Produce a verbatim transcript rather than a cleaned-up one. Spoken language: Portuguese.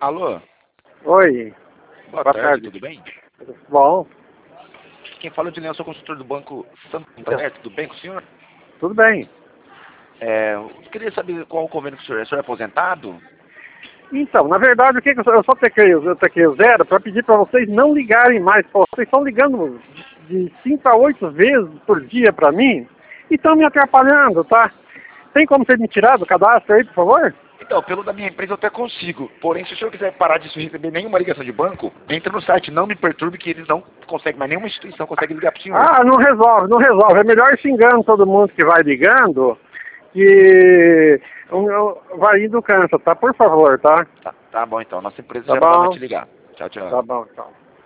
Alô? Oi. Boa, Boa tarde, tarde. tudo bem? Bom, Quem fala é o Dinei, eu sou consultor do Banco Santander, tudo bem com o senhor? tudo bem. É, eu queria saber qual o convênio que o senhor é. O senhor é aposentado? Então, na verdade, o que que eu só, eu só tequei, eu tequei o zero para pedir para vocês não ligarem mais. Pô, vocês estão ligando de cinco a oito vezes por dia para mim e estão me atrapalhando, tá? Tem como você me tirar do cadastro aí, por favor? Então, pelo da minha empresa eu até consigo. Porém, se o senhor quiser parar de receber nenhuma ligação de banco, entra no site, não me perturbe que eles não conseguem, mas nenhuma instituição consegue ligar pro senhor. Ah, não resolve, não resolve. É melhor xingando todo mundo que vai ligando que o meu vai indo cansa, tá? Por favor, tá? Tá, tá bom então, nossa empresa Tá já não vai mais bom? te ligar. Tchau, tchau. Tá bom, então.